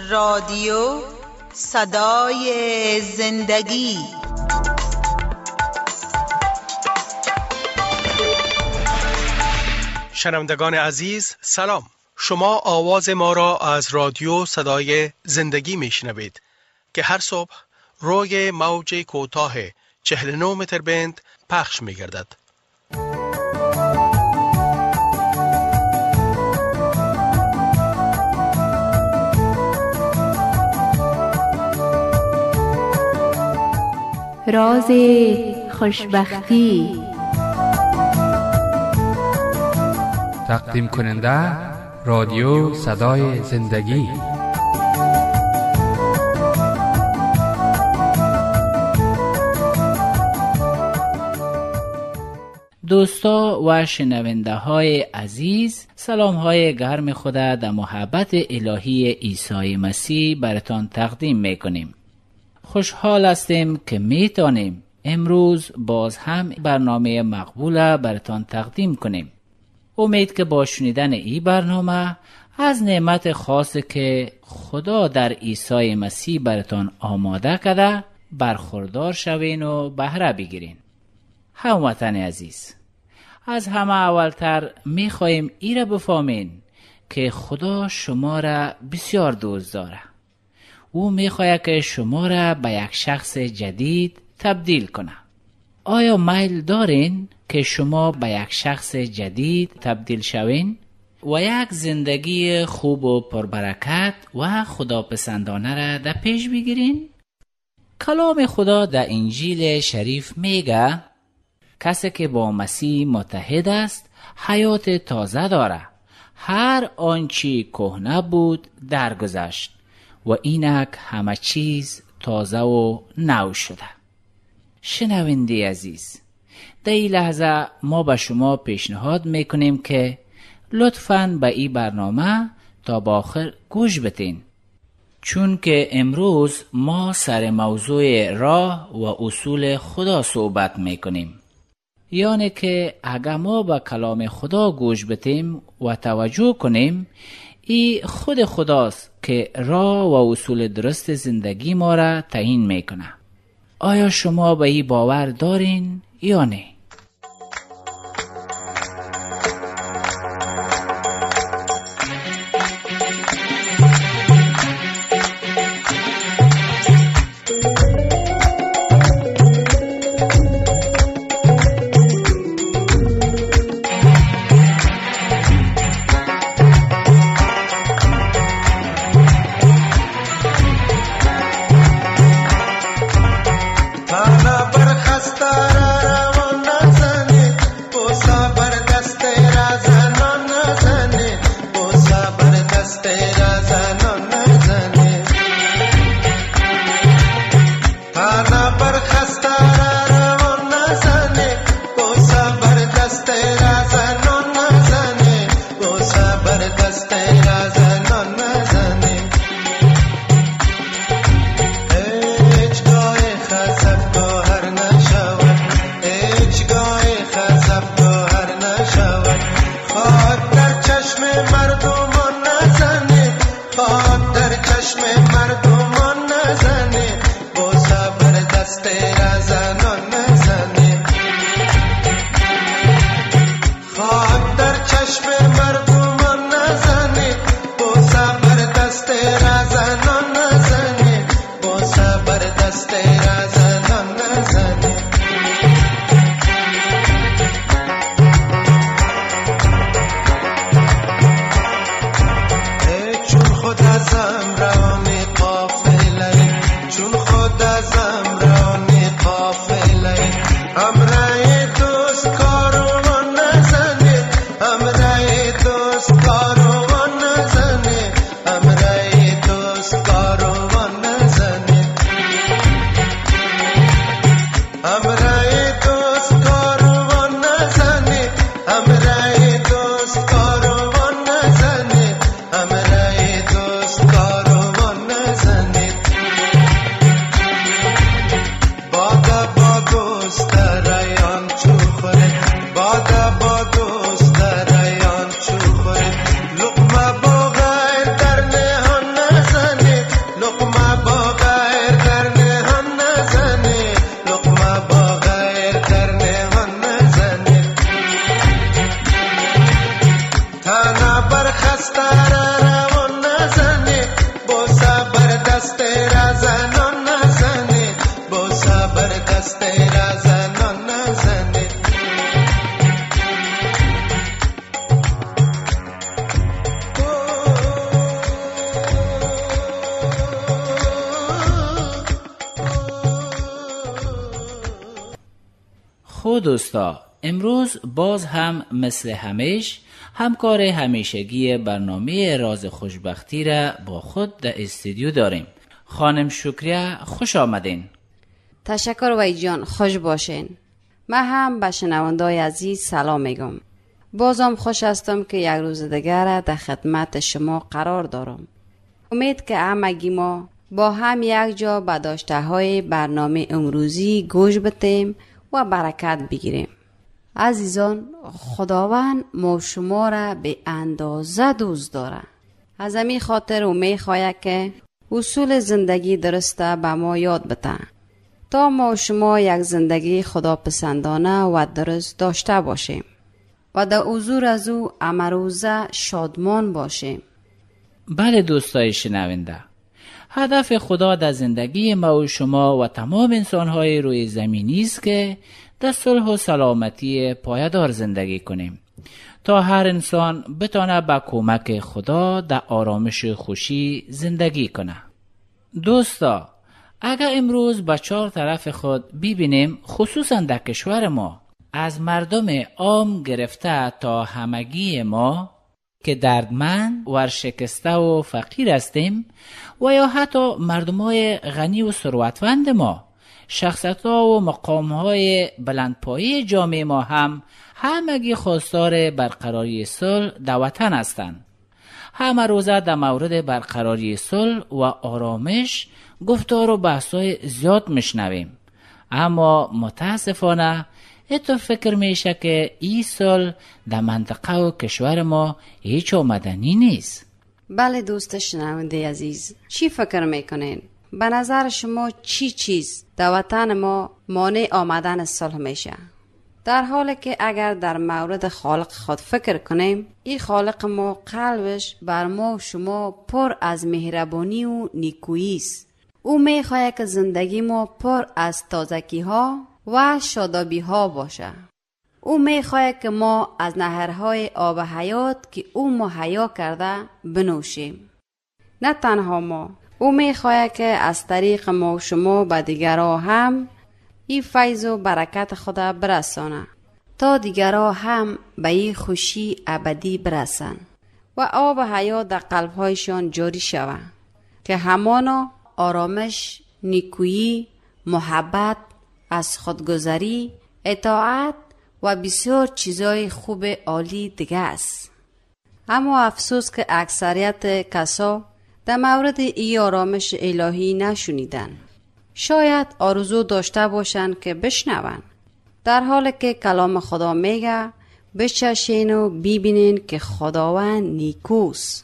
رادیو صدای زندگی. شنوندگان عزیز سلام، شما آواز ما را از رادیو صدای زندگی میشنوید که هر صبح روی موج کوتاه 49 متر بند پخش میگردد. راز خوشبختی. تقدیم کننده رادیو صدای زندگی. دوستا و شنونده های عزیز، سلام های گرم خود در محبت الهی عیسی مسیح براتان تقدیم میکنیم. خوشحال هستیم که میتونیم امروز باز هم برنامه مقبول براتان تقدیم کنیم. امید که با شنیدن این برنامه از نعمت خاصی که خدا در عیسی مسیح براتان آماده کرده برخوردار شوین و بهره بگیرین. هموطن عزیز، از همه اولتر میخوایم ای را بفهمین که خدا شما را بسیار دوست داره. او میخواهد که شما را به یک شخص جدید تبدیل کنه. آیا میل دارین که شما به یک شخص جدید تبدیل شوین و یک زندگی خوب و پربرکت و خداپسندانه را در پیش بگیرین؟ کلام خدا در انجیل شریف میگه کسی که با مسیح متحد است حیات تازه داره. هر آنچه کهنه بود درگذشت و اینک همه چیز تازه و نو شده. شنونده عزیز، در این لحظه ما به شما پیشنهاد میکنیم که لطفاً به این برنامه تا با آخر گوش بدین، چون که امروز ما سر موضوع راه و اصول خدا صحبت میکنیم. یعنی که اگر ما به کلام خدا گوش بدیم و توجه کنیم، ای خود خداست که راه و اصول درست زندگی ما را تعیین میکنه. آیا شما به این باور دارین یا نه؟ Tana barkhasta ra ravana دست زنان نزنه. خود دوستا، امروز باز هم مثل همیش همکار همیشگی برنامه راز خوشبختی را با خود در استودیو داریم. خانم شکریه، خوش آمدین. تشکر وی جان، خوش باشین. من هم به شنوندای عزیز سلام میگم. بازم خوش هستم که یک روز دیگر در خدمت شما قرار دارم. امید که همگی ما با هم یک جا به داشته های برنامه امروزی گوش بدیم و برکت بگیریم. عزیزان، خداوند ما شما را به اندازه دوست داره. از همین خاطر او میخواهد که اصول زندگی درسته به ما یاد بده تا ما شما یک زندگی خداپسندانه و درست داشته باشیم و در حضور از او امروزه شادمان باشیم. بله دوستای شنونده، هدف خدا در زندگی ما و شما و تمام انسان‌های روی زمینی است که در صلح و سلامتی پایدار زندگی کنیم تا هر انسان بتونه با کمک خدا در آرامش و خوشی زندگی کنه. دوستا، اگر امروز به چهار طرف خود ببینیم، خصوصا در کشور ما، از مردم عام گرفته تا همگی ما که دردمند، ورشکسته و فقیر هستیم و یا حتی مردمای غنی و ثروتمند ما، شخصیت‌ها و مقام‌های بلندپایه جامعه ما هم همگی خواستار برقراری صلح در وطن هستند. همه روزه در مورد برقراری صلح و آرامش گفتار و بحث‌های زیاد میشنویم، اما متاسفانه اتو فکر میشه که این صلح در منطقه و کشور ما هیچ آمدنی نیست. بله دوست شنونده عزیز، چی فکر میکنین؟ به نظر شما چی چیز در وطن ما مانع آمدن صلح میشه؟ در حالی که اگر در مورد خالق خود فکر کنیم، این خالق ما قلبش بر ما و شما پر از مهربانی و نیکویی است. او میخواهد که زندگی ما پر از تازگی ها و شادابی ها باشه. او میخواهد که ما از نهرهای آب حیات که او مهیا کرده بنوشیم. نه تنها ما، او میخواهد که از طریق ما و شما به دیگرها هم این فیض و برکت خدا برسانه تا دیگرها هم به این خوشی ابدی برسن و آب حیات در قلبهایشان جاری شود که همانا آرامش، نیکویی، محبت، از خودگذری، اطاعت و بسیار چیزای خوب عالی دیگه است. اما افسوس که اکثریت کسا در مورد این آرامش الهی نشنیدن. شاید آرزو داشته باشن که بشنون، در حالی که کلام خدا میگه بچشین و ببینین که خداوند نیکوست.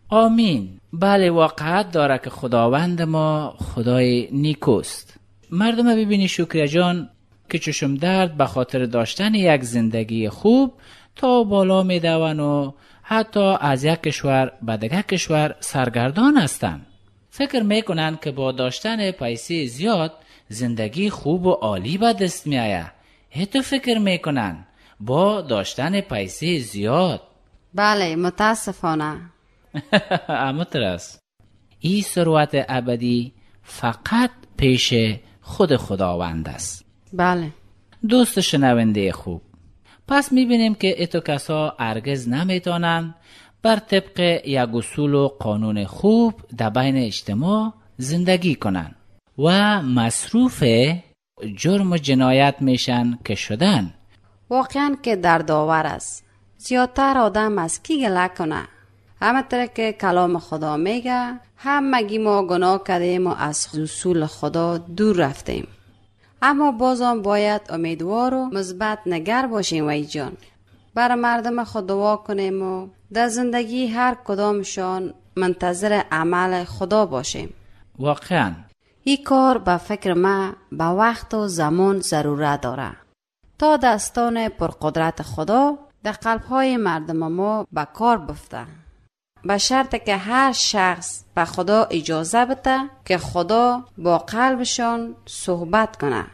آمین. بله، واقعیت داره که خداوند ما خدای نیکوست. مردم ببینی شکریه جان که چشم درد به خاطر داشتن یک زندگی خوب تا بالا می دوان و حتی از یک کشور به دیگر کشور سرگردان هستند. فکر میکنن که با داشتن پیسه زیاد زندگی خوب و عالی به دست می آید. تو فکر میکنن با داشتن پیسه زیاد؟ بله، متاسفانه. اما ترس این ثروت ابدی فقط پیش خود خداوند است. بله دوست شنونده خوب، پس میبینیم که اتو کسا هرگز نمیتونن بر طبق یک اصول و قانون خوب در بین اجتماع زندگی کنن و مصروف جرم و جنایت میشن که شدن. واقعا که دردآور است. زیادتر آدم از کی گله کنه؟ همونطور که کلام خدا میگه همگی ما گناه کردیم و از اصول خدا دور رفتیم. اما بازم باید امیدوار و مثبت نگر باشیم وای جان. بر مردم خود دعا کنیم و در زندگی هر کدامشان منتظر عمل خدا باشیم. واقعا این کار به فکر ما به وقت و زمان ضرورت داره تا دستان پرقدرت خدا در قلب‌های مردم ما به کار بفته، به شرط که هر شخص به خدا اجازه بده که خدا با قلبشان صحبت کنه.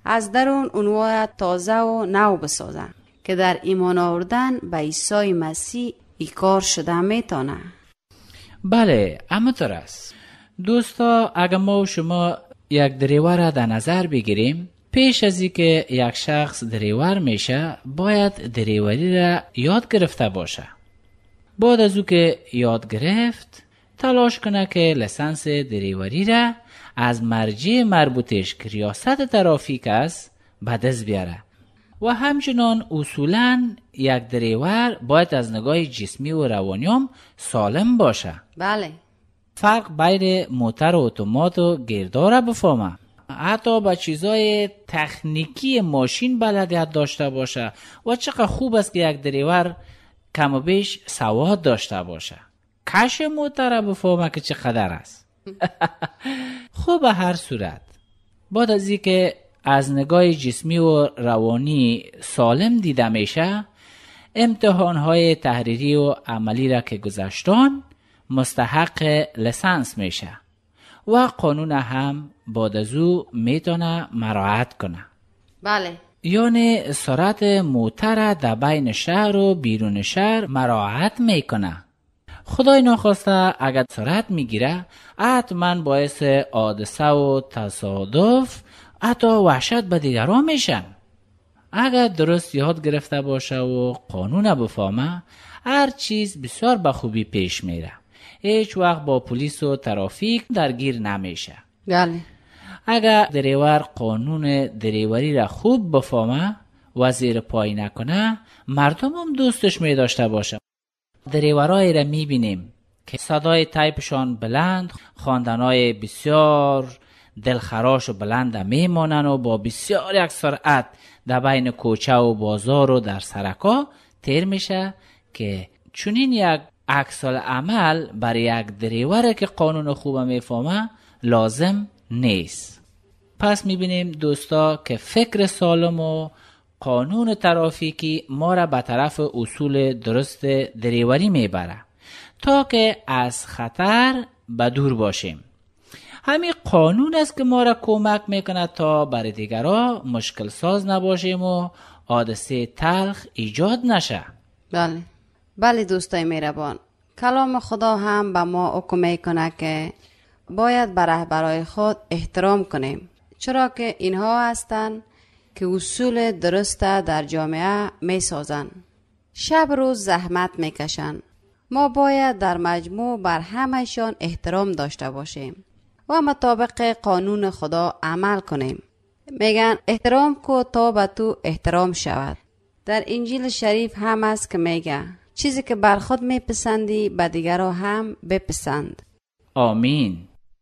از درون اونو تازه و نو بسازن که در ایمان آوردن به عیسی مسیح ای کار شده میتونه. بله، همونطور است. دوستا، اگر ما و شما یک دریور را در نظر بگیریم، پیش از اینکه یک شخص دریور میشه باید دریوری را یاد گرفته باشه. بعد از او که یاد گرفت تلاش کنه که لیسانس دریوری را از مرجع مربوطش که ریاست ترافیک است به دست بیاره. و همچنان اصولاً یک دریور باید از نگاه جسمی و روانی هم سالم باشه. بله. فرق بین موتر و اتومات و گردار بفهمه. حتی با چیزای تکنیکی ماشین بلدیت داشته باشه. و چقدر خوب است که یک دریور کم و بیش سواد داشته باشه. کش موتر بفهمه که چقدر است. خوب، به هر صورت بعد از اینکه از نگاه جسمی و روانی سالم دیده میشه، امتحانهای تحریری و عملی را که گذشتن مستحق لیسانس میشه و قانون هم بعد از او میتونه مراعات کنه. بله. یعنی سرعت موتر در بین شهر و بیرون شهر مراعات میکنه. خدای ناخواسته اگر سرعت میگیره حتما باعث حادثه و تصادف حتی وحشت به دیگران میشن. اگر درست یاد گرفته باشه و قانون بفهمه، هر چیز بسیار به خوبی پیش میره. هیچ وقت با پلیس و ترافیک درگیر نمیشه. بله. اگر دریور قانون دریوری را خوب بفهمه و زیر پای نکنه، مردم هم دوستش می داشته باشه. دریورایی را میبینیم که صدای تایپشان بلند، خواندنهای بسیار دلخراش و بلند میمانن و با بسیار یک سرعت در بین کوچه و بازار و در سرکا تیر میشه که چونین یک عکس العمل برای یک دریوره که قانون خوب میفهمه لازم نیست. پس میبینیم دوستا که فکر سالم و قانون ترافیکی ما را به طرف اصول درست دریوری میبره تا که از خطر به دور باشیم. همین قانون است که ما را کمک میکنه تا برای دیگران مشکل ساز نباشیم و حادثه تلخ ایجاد نشه. بله. بله دوستای مهربان، کلام خدا هم به ما حکم میکنه که باید به رهبرای خود احترام کنیم، چرا که اینها هستند که اصول درست در جامعه می سازن. شب روز زحمت می کشن. ما باید در مجموع بر همه‌شان احترام داشته باشیم و مطابق قانون خدا عمل کنیم. میگن احترام کو تا به تو احترام شود. در انجیل شریف هم است که میگه چیزی که بر خود میپسندی به دیگران هم بپسند. آمین.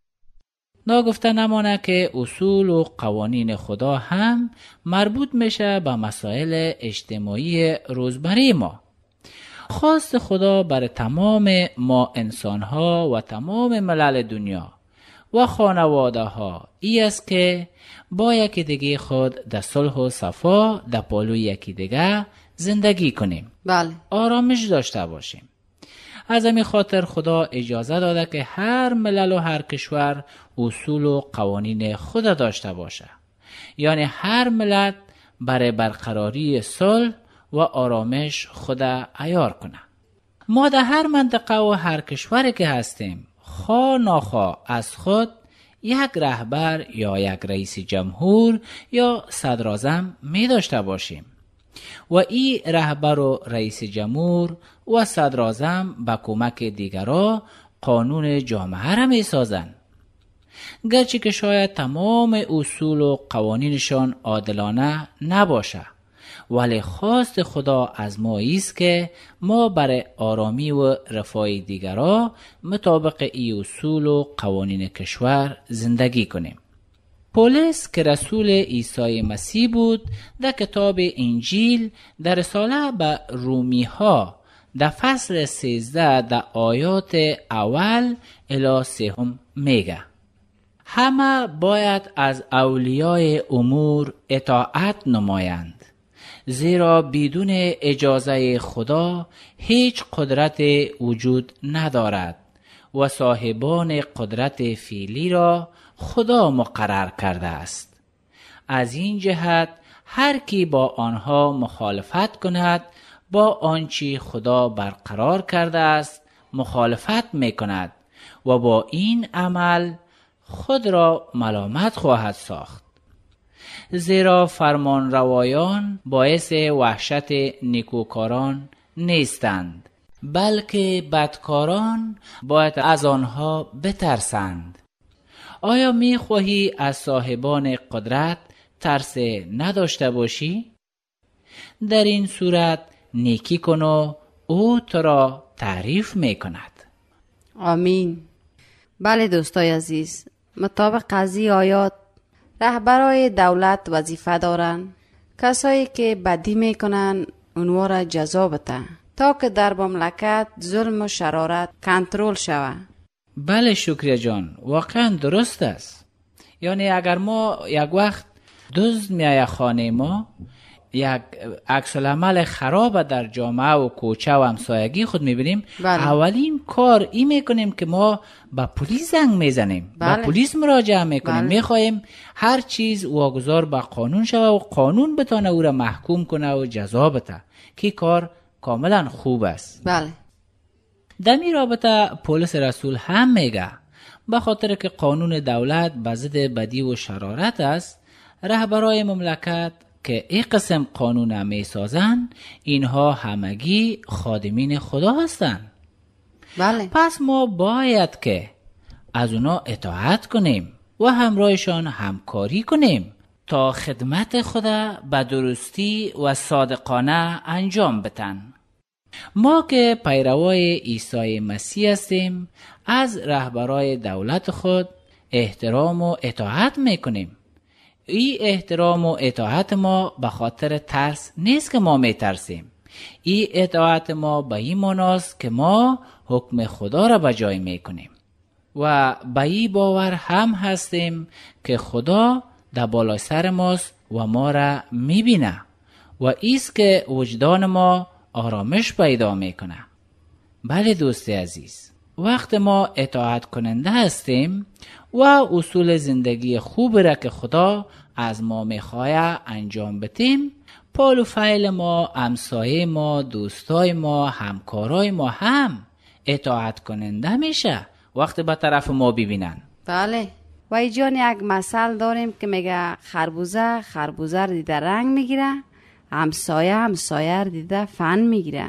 ناگفته نمانه که اصول و قوانین خدا هم مربوط میشه به مسائل اجتماعی روزمره ما. خواست خدا برای تمام ما انسانها و تمام ملل دنیا و خانواده ها ای است که با یکی دیگه خود در صلح و صفا در پالوی یکی دیگه زندگی کنیم. بله. آرامش داشته باشیم. از همین خاطر خدا اجازه داده که هر ملل و هر کشور اصول و قوانین خود داشته باشه. یعنی هر ملت برای برقراری صلح و آرامش خود عیار کنه. ما در هر منطقه و هر کشوری که هستیم خواه ناخواه از خود یک رهبر یا یک رئیس جمهور یا صدراعظم می داشته باشیم و این رهبر و رئیس جمهور و صدراعظم با کمک دیگران قانون جامعه را می سازند. گرچه که شاید تمام اصول و قوانینشان عادلانه نباشه، ولی خواست خدا از ما است که ما برای آرامی و رفاه دیگران مطابق این اصول و قوانین کشور زندگی کنیم. پولس که رسول عیسی مسیح بود در کتاب انجیل در رساله به رومی ها در فصل 13 در آیات اول الی 3 میگه همه باید از اولیای امور اطاعت نمایند، زیرا بدون اجازه خدا هیچ قدرت وجود ندارد و صاحبان قدرت فعلی را خدا مقرر کرده است. از این جهت هر کی با آنها مخالفت کند با آنچه خدا برقرار کرده است مخالفت می کند و با این عمل خود را ملامت خواهد ساخت. زیرا فرمانروایان باعث وحشت نیکوکاران نیستند، بلکه بدکاران باید از آنها بترسند. آیا می خواهی از صاحبان قدرت ترس نداشته باشی؟ در این صورت نیکی کن و او تو را تعریف می کند. آمین. بله دوستای عزیز، مطابق قضیه آیات رهبرای دولت وظیفه دارند کسایی که بدی میکنن اونها را جزا بده تا که در مملکت ظلم و شرارت کنترل شود. بله شکریه جان، واقعا درست است. یعنی اگر ما یک وقت دزد میایه خانه ما، یک عکس العمل خراب در جامعه و کوچه و همسایگی خود میبینیم، اولین کار این میکنیم که ما با پلیس زنگ میزنیم، با پلیس مراجعه میکنیم، میخوایم هر چیز واگذار به قانون شود و قانون بتانه او را محکوم کنه و جزا بده، که کار کاملا خوب است. بله. در این رابطه پولس رسول هم میگه به خاطر که قانون دولت به ضد بدی و شرارت است، رهبرای مملکت که این قسم قانون می سازن اینها همگی خادمین خدا هستند. بله. پس ما باید که از اونا اطاعت کنیم و همراهشان همکاری کنیم تا خدمت خدا به درستی و صادقانه انجام بدن. ما که پیروای عیسی مسیح هستیم از رهبرای دولت خود احترام و اطاعت میکنیم. این احترام و اطاعت ما به خاطر ترس نیست که ما میترسیم. این اطاعت ما به این معناست که ما حکم خدا را به جای میکنیم و به این باور هم هستیم که خدا در بالای سر ماست و ما را میبینه و ایست که وجدان ما آرامش پیدا میکنه. بله دوست عزیز، وقت ما اطاعت کننده هستیم و اصول زندگی خوب را که خدا از ما میخواه انجام بدیم، پال و فعل ما، همسایه ما، دوستای ما، همکارای ما هم اطاعت کننده میشه وقتی به طرف ما ببینن. بله. و ایجان یک مثل داریم که میگه خربوزه دیده رنگ میگیره، همسایه دیده فن میگیره.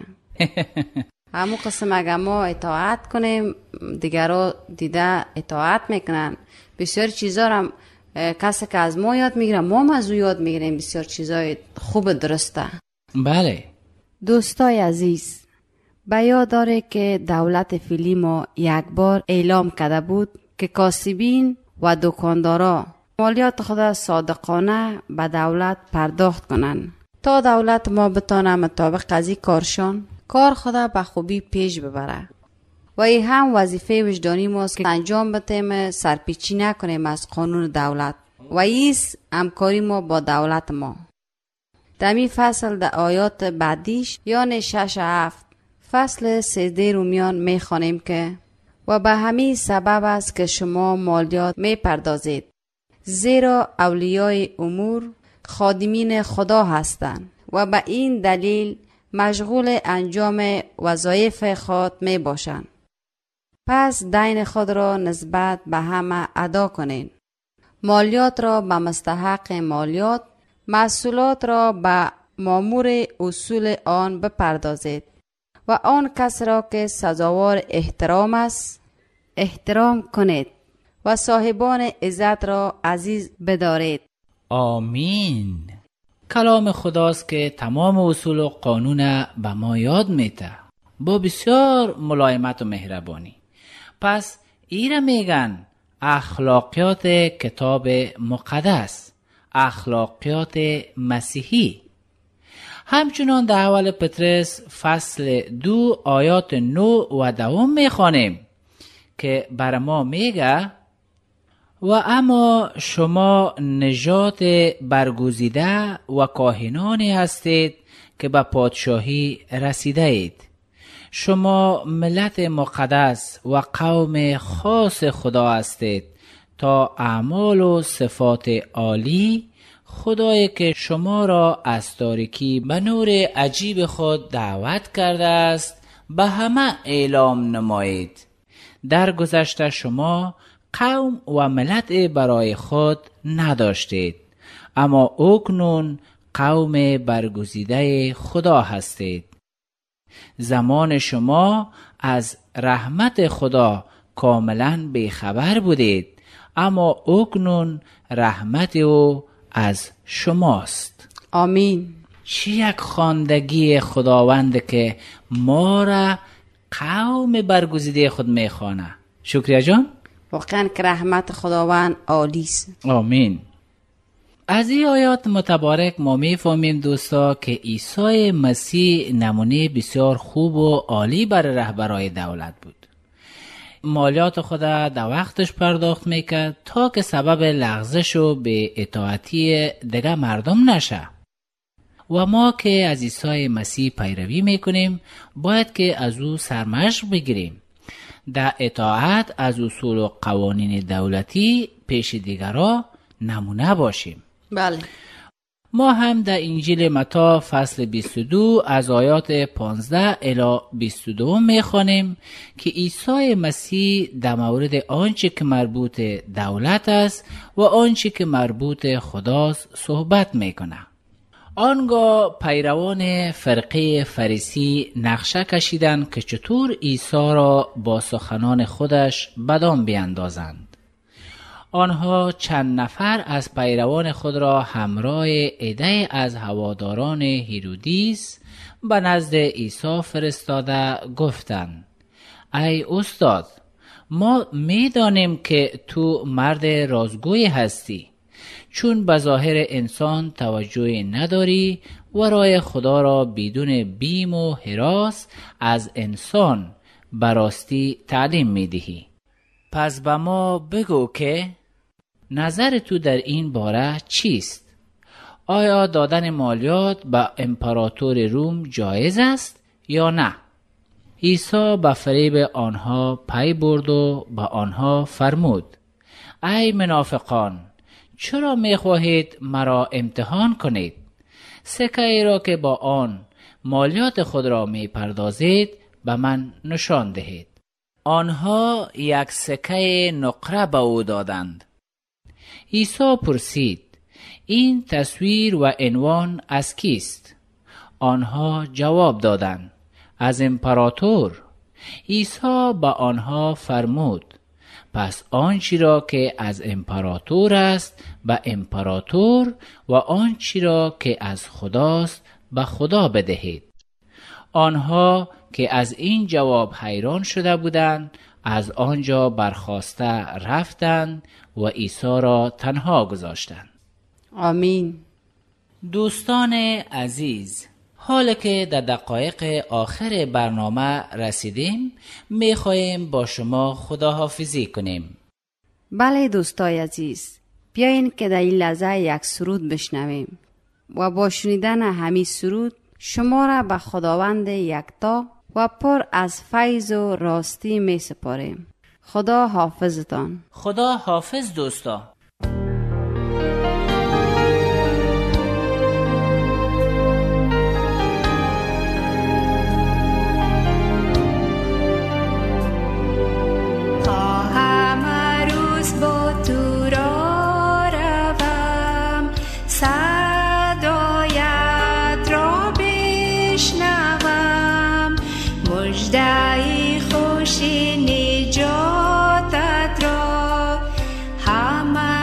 همون قسم اگه ما اطاعت کنیم دیگر رو دیده اطاعت میکنن. بسیار چیزا هم کسی که از ما یاد میگیره ما از او یاد میگیریم، بسیار چیزای خوب درسته. بله دوستای عزیز، به یاد داره که دولت فیلی ما یک بار اعلام کرده بود که کاسبین و دکاندارا مالیات خود صادقانه به دولت پرداخت کنن تا دولت ما بتانه مطابق قضیه کار خود به خوبی پیش ببره. و این هم وظیفه وجدانی ماست که انجام بدیم، سرپیچی نکنیم از قانون دولت و ایست همکاری ما با دولت ما. دمی فصل در آیات بعدیش یعنی 6-7 فصل 13 رومیان میخوانیم که و به همین سبب است که شما مالیات میپردازید، زیرا اولیای امور خادمین خدا هستند و به این دلیل مشغول انجام وظایف خود می باشند. پس دین خود را نسبت به همه ادا کنین. مالیات را به مستحق مالیات، محصولات را به مامور اصول آن بپردازید و آن کس را که سزاوار احترام است احترام کنید و صاحبان عزت را عزیز بدارید. آمین. کلام خداست که تمام اصول و قانون به ما یاد میده با بسیار ملایمت و مهربانی. پس ایره میگن اخلاقیات کتاب مقدس، اخلاقیات مسیحی. همچنان در اول پطرس فصل 2 آیات 9 و 10 میخوانیم که بر ما میگه و اما شما نژاد برگزیده و کاهنانی هستید که به پادشاهی رسیده اید. شما ملت مقدس و قوم خاص خدا هستید تا اعمال و صفات عالی خدایی که شما را از تاریکی به نور عجیب خود دعوت کرده است به همه اعلام نمایید. در گذشته شما قوم و ملت برای خود نداشتید، اما اکنون قوم برگزیده خدا هستید. زمان شما از رحمت خدا کاملا بیخبر بودید، اما اکنون رحمت او از شماست. آمین. چه یک خواندگی خداوند که ما را قوم برگزیده خود میخوانه. شکریه جان. واقعا که رحمت خداوند عالی است. آمین. از این آیات متبارک ما میفهمیم دوستا که عیسی مسیح نمونه بسیار خوب و عالی برای رهبرای دولت بود. مالیات خود در وقتش پرداخت میکرد تا که سبب لغزش و به اطاعتی دیگه مردم نشه. و ما که از عیسی مسیح پیروی میکنیم باید که از او سرمشق بگیریم، در اطاعت از اصول و قوانین دولتی پیش دیگران نمونه باشیم. بله. ما هم در انجیل متی فصل 22 از آیات 15 الی 22 میخوانیم که عیسی مسیح در مورد آنچه که مربوط دولت است و آنچه که مربوط خداست صحبت میکنه. آنگاه پیروان فرقه فریسی نقشه کشیدند که چطور عیسی را با سخنان خودش بدام بیندازند. آنها چند نفر از پیروان خود را همراه عده از هواداران هیرودیس به نزد عیسی فرستاده گفتند: ای استاد، ما می‌دانیم که تو مرد رازگوی هستی، چون به ظاهر انسان توجه نداری و راه خدا را بدون بیم و هراس از انسان براستی تعلیم می‌دهی. پس به ما بگو که نظر تو در این باره چیست؟ آیا دادن مالیات به امپراتور روم جایز است یا نه؟ عیسی به فریب آنها پی برد و به آنها فرمود: ای منافقان، چرا میخواهید مرا امتحان کنید؟ سکه ای را که با آن مالیات خود را میپردازید به من نشان دهید. آنها یک سکه نقره به او دادند. عیسی پرسید: این تصویر و عنوان از کیست؟ آنها جواب دادند: از امپراتور. عیسی به آنها فرمود: پس آنچی را که از امپراتور است به امپراتور و آنچی را که از خداست به خدا بدهید. آنها که از این جواب حیران شده بودند از آنجا برخاسته رفتند و عیسی را تنها گذاشتند. آمین. دوستان عزیز، حالا که در دقایق آخر برنامه رسیدیم، میخواهیم با شما خداحافظی کنیم. بله دوستای عزیز، بیاین که در این لحظه یک سرود بشنویم و با شنیدن همین سرود شما را به خداوند یکتا و پر از فیض و راستی می سپاریم. خدا حافظتان. خدا حافظ دوستا. خوشی نجاتت را همه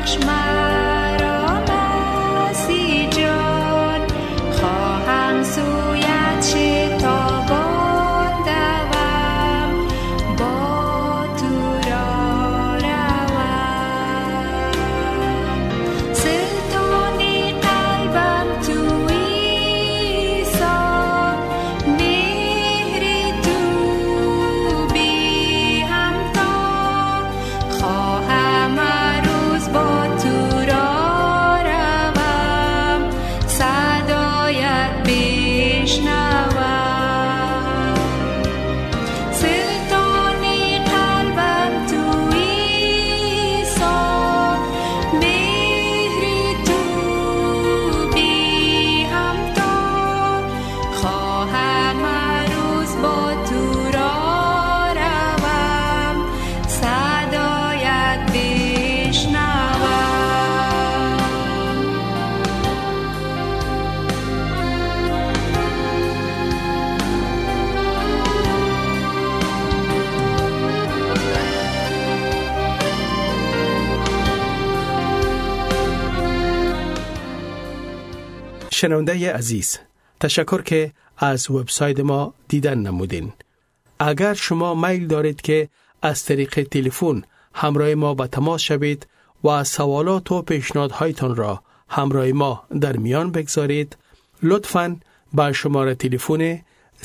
شنونده عزیز، تشکر که از وبسایت ما دیدن نمودین. اگر شما میل دارید که از طریق تلفن همراه ما به تماس شوید و سوالات و پیشنهادهایتان را همراه ما در میان بگذارید، لطفاً با شماره تلفن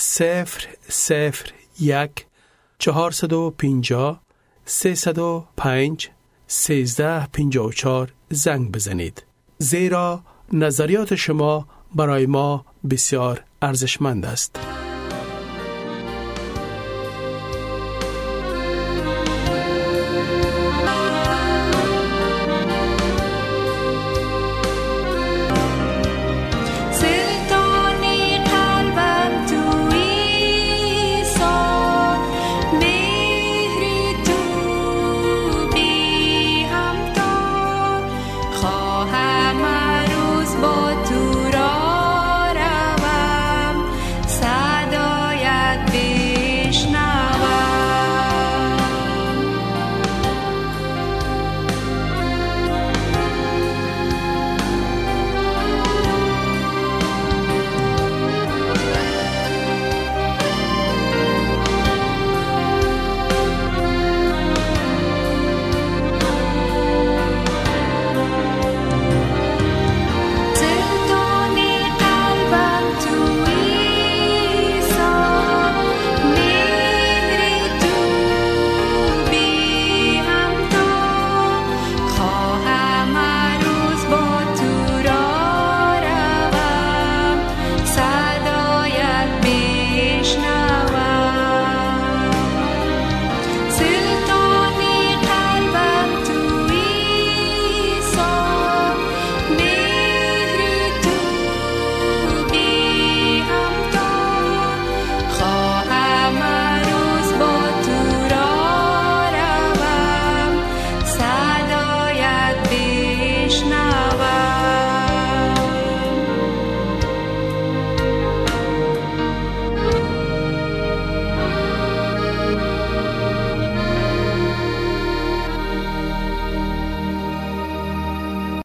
001 450 305 1354 زنگ بزنید، زیرا نظریات شما برای ما بسیار ارزشمند است.